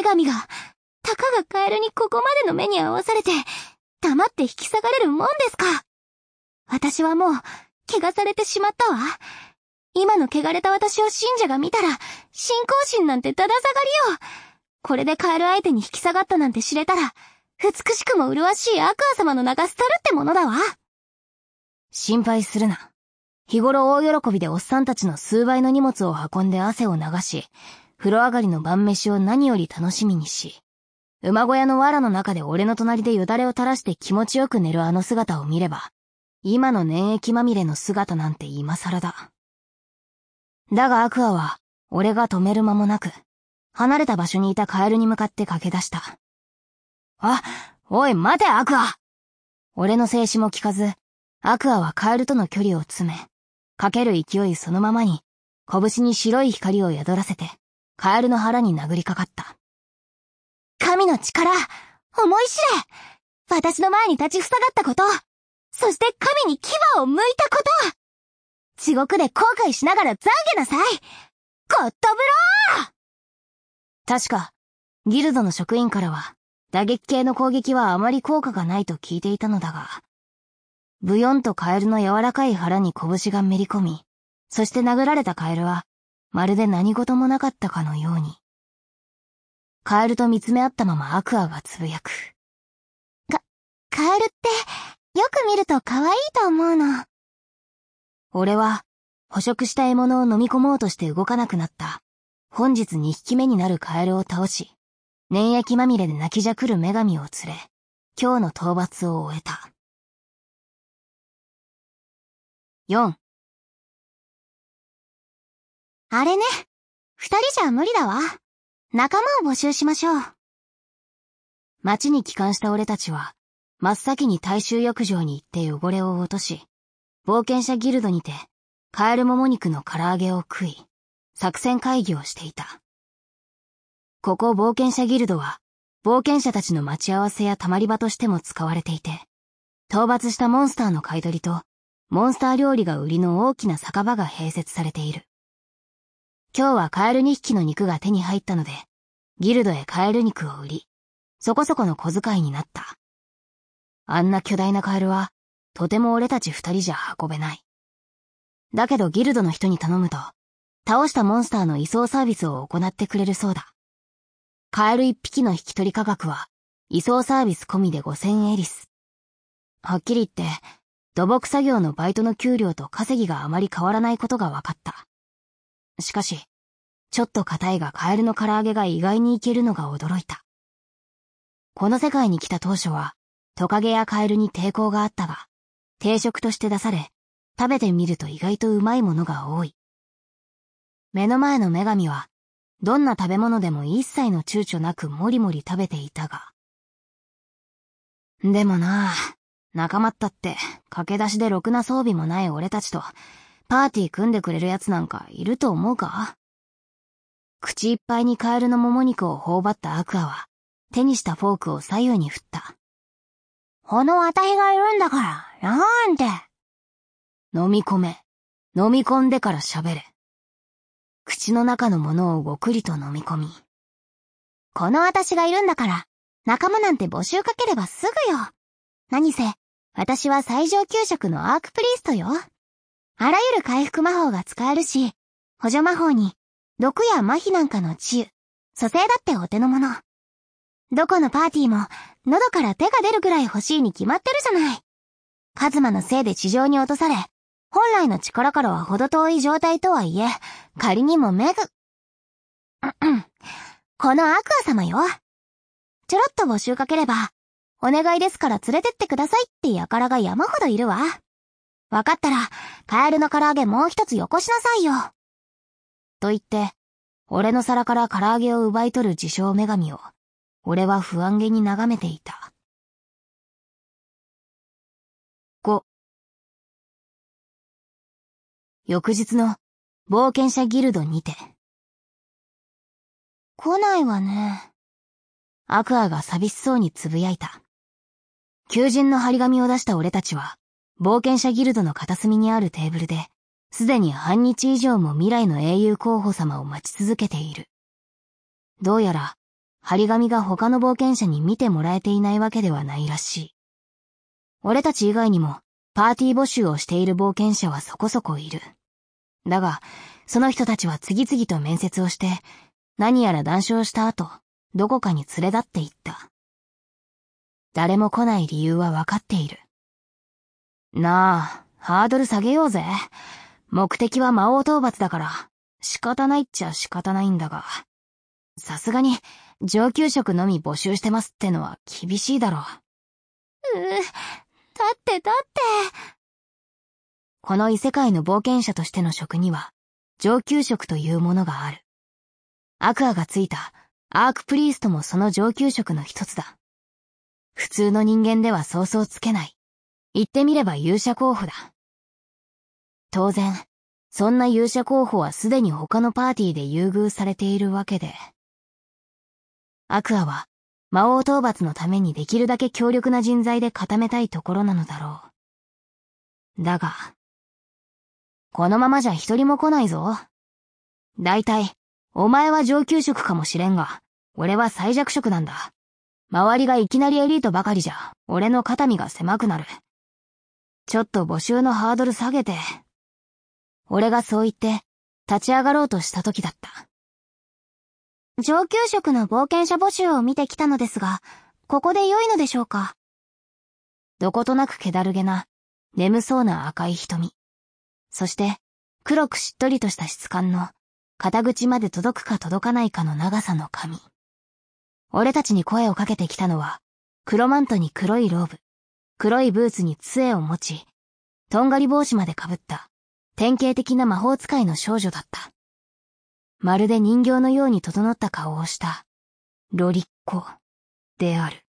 神が、たかがカエルにここまでの目に合わされて、黙って引き下がれるもんですか。私はもう、汚されてしまったわ。今の汚れた私を信者が見たら、信仰心なんてだだ下がりよ。これでカエル相手に引き下がったなんて知れたら、美しくも麗しいアクア様の名が廃るってものだわ。 心配するな。日頃大喜びでおっさんたちの数倍の荷物を運んで汗を流し、風呂上がりの晩飯を何より楽しみにし、馬小屋の藁の中で俺の隣でよだれを垂らして気持ちよく寝るあの姿を見れば、今の粘液まみれの姿なんて今更だ。だがアクアは、俺が止める間もなく、離れた場所にいたカエルに向かって駆け出した。あ、おい待てアクア！俺の静止も聞かず、アクアはカエルとの距離を詰め、かける勢いそのままに、拳に白い光を宿らせて、カエルの腹に殴りかかった。 神の力、思い知れ！私の前に立ちふさがったこと、そして神に牙を剥いたこと！地獄で後悔しながら懺悔なさい！ゴッドブロー！ 確か、ギルドの職員からは、打撃系の攻撃はあまり効果がないと聞いていたのだが、ブヨンとカエルの柔らかい腹に拳がめり込み、そして殴られたカエルは、まるで何事もなかったかのように。カエルと見つめ合ったままアクアがつぶやく。 カエルって、よく見ると可愛いと思うの。 俺は、捕食した獲物を飲み込もうとして動かなくなった、本日2匹目になるカエルを倒し、粘液まみれで泣きじゃくる女神を連れ、今日の討伐を終えた。4。 あれね、2人じゃ無理だわ。仲間を募集しましょう。 町に帰還した俺たちは、真っ先に大衆浴場に行って汚れを落とし、冒険者ギルドにて、カエルもも肉の唐揚げを食い、作戦会議をしていた。ここ冒険者ギルドは、冒険者たちの待ち合わせや溜まり場としても使われていて、討伐したモンスターの買い取りと、モンスター料理が売りの大きな酒場が併設されている。今日はカエル2匹の肉が手に入ったので、ギルドへカエル肉を売り、そこそこの小遣いになった。あんな巨大なカエルは、とても俺たち2人じゃ運べない。だけどギルドの人に頼むと、倒したモンスターの移送サービスを行ってくれるそうだ。カエル1匹の引き取り価格は、移送サービス込みで5000エリス。はっきり言って、土木作業のバイトの給料と稼ぎがあまり変わらないことが分かった。しかし、ちょっと硬いがカエルの唐揚げが意外にいけるのが驚いた。この世界に来た当初は、トカゲやカエルに抵抗があったが、定食として出され、食べてみると意外とうまいものが多い。目の前の女神は、どんな食べ物でも一切の躊躇なくもりもり食べていたが。でもなあ、仲間ったって、駆け出しでろくな装備もない俺たちと、パーティー組んでくれる奴なんかいると思うか？口いっぱいにカエルのもも肉を頬張ったアクアは、手にしたフォークを左右に振った。 この私がいるんだから、なんて。 飲み込め。飲み込んでから喋れ。口の中のものをごくりと飲み込み。 この私がいるんだから、仲間なんて募集かければすぐよ。何せ、私は最上級職のアークプリーストよ。あらゆる回復魔法が使えるし、補助魔法に、毒や麻痺なんかの治癒、蘇生だってお手の物。どこのパーティーも、喉から手が出るぐらい欲しいに決まってるじゃない。カズマのせいで地上に落とされ、本来の力からは程遠い状態とはいえ、仮にもこのアクア様よ。ちょろっと募集かければ、お願いですから連れてってくださいって輩が山ほどいるわ。わかったら、カエルの唐揚げもう一つよこしなさいよ。 と言って、俺の皿から唐揚げを奪い取る自称女神を、俺は不安げに眺めていた。5。翌日の冒険者ギルドにて。 来ないわね。 アクアが寂しそうにつぶやいた。求人の張り紙を出した俺たちは、冒険者ギルドの片隅にあるテーブルで、すでに半日以上も未来の英雄候補様を待ち続けている。どうやら、 張り紙が他の冒険者に見てもらえていないわけではないらしい。俺たち以外にもパーティー募集をしている冒険者はそこそこいる。だが、その人たちは次々と面接をして、何やら談笑した後、どこかに連れ立っていった。誰も来ない理由はわかっている。なあ、ハードル下げようぜ。目的は魔王討伐だから、仕方ないっちゃ仕方ないんだが。さすがに、上級職のみ募集してますってのは厳しいだろう。 だって。 この異世界の冒険者としての職には、上級職というものがある。アクアがついたアークプリーストもその上級職の一つだ。普通の人間ではそうそうつけない。言ってみれば勇者候補だ。当然、そんな勇者候補はすでに他のパーティーで優遇されているわけで。アクアは魔王討伐のためにできるだけ強力な人材で固めたいところなのだろう。だが、このままじゃ一人も来ないぞ。だいたい、お前は上級職かもしれんが、俺は最弱職なんだ。周りがいきなりエリートばかりじゃ、俺の肩身が狭くなる。ちょっと募集のハードル下げて。俺がそう言って、立ち上がろうとした時だった。 上級職の冒険者募集を見てきたのですが、ここで良いのでしょうか？ どことなく気だるげな、眠そうな赤い瞳。そして、黒くしっとりとした質感の、肩口まで届くか届かないかの長さの髪。俺たちに声をかけてきたのは、黒マントに黒いローブ、黒いブーツに杖を持ち、とんがり帽子までかぶった、典型的な魔法使いの少女だった。まるで人形のように整った顔をした、ロリッコである。